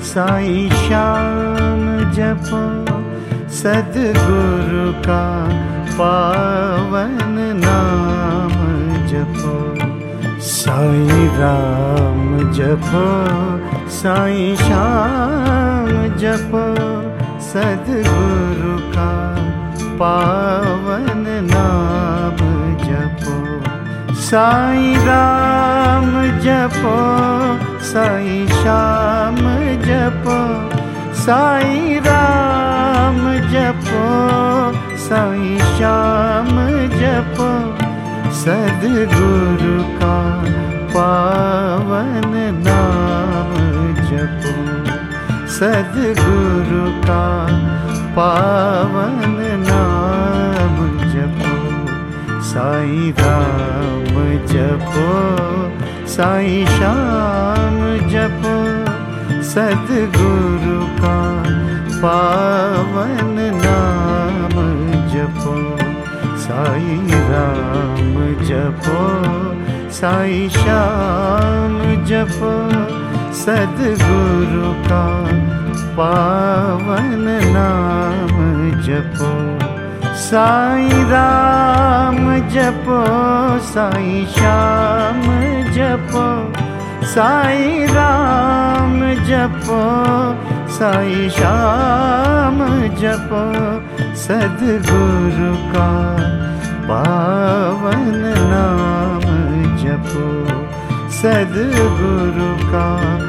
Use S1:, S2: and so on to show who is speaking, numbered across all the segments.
S1: साईं श्याम जपो सद्गुरु का पावन नाम जपो। साईं राम जपो साईं श्याम जपो सद्गुरु का पावन नाम जपो। साईं राम जपो साईं श्याम जपो साईं राम जपो साईं श्याम जपो सद्गुरु का पावन नाम जपो। सद्गुरु का पावन नाम जपो। साईं राम जपो साईं श्याम जपो सद्गुरु का पावन नाम जपो। साईं राम जपो साईं श्याम जपो सद्गुरु का पावन नाम जपो। साईं राम जपो साईं श्याम जपो साईं राम जपो साईं श्याम जपो सद्गुरु का पावन नाम जपो। सद्गुरु का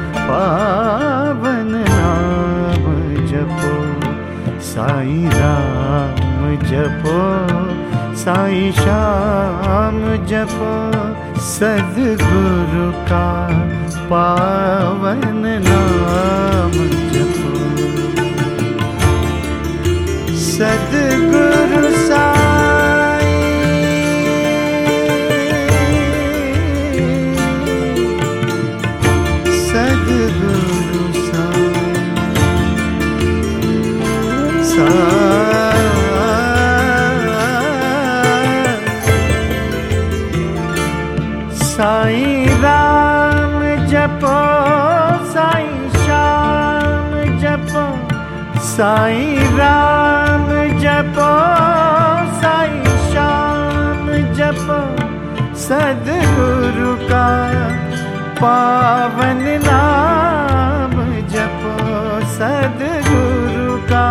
S1: पावन नाम जपो। साईं राम जपो साईं श्याम जपो सद्गुरु का पावन नाम जपो। सद्गुरु साईं सद्गुरु साईं साईं राम जपो साईं श्याम जपो साईं राम जपो साईं श्याम जपो सद्गुरु का पावन नाम जपो। सद्गुरु का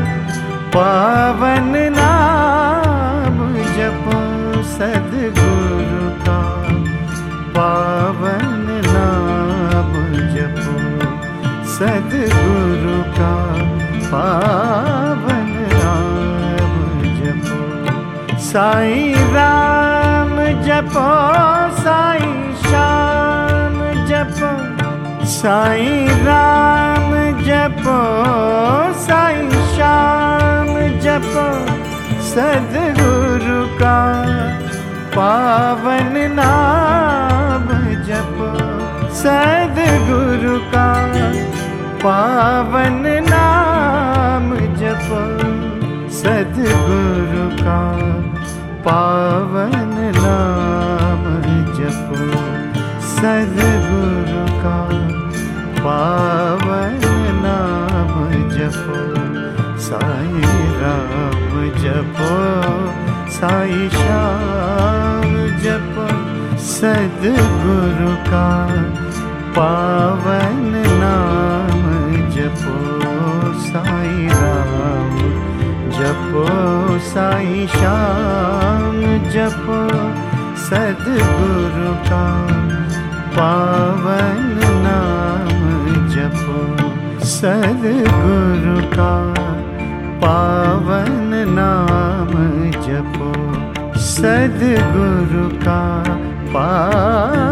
S1: पावन नाम जपो। सद्गुरु का पावन नाम जपो। सद्गुरु का पावन नाम जपो। साईं राम जपो साईं श्याम जपो साईं राम जपो साईं श्याम जपो सद्गुरु का पावन नाम जपो। सद्गुरु का पावन नाम जपो। सद्गुरु का पावन नाम जपो। सद्गुरु का पावन नाम जपो। साईं राम जपो साईं श्याम जपो सद्गुरु का पावन नाम जपो। साईं राम जपो साईं श्याम जपो सद्गुरु का पावन नाम जपो। सद्गुरु का पावन नाम जपो। सद्गुरु का पावन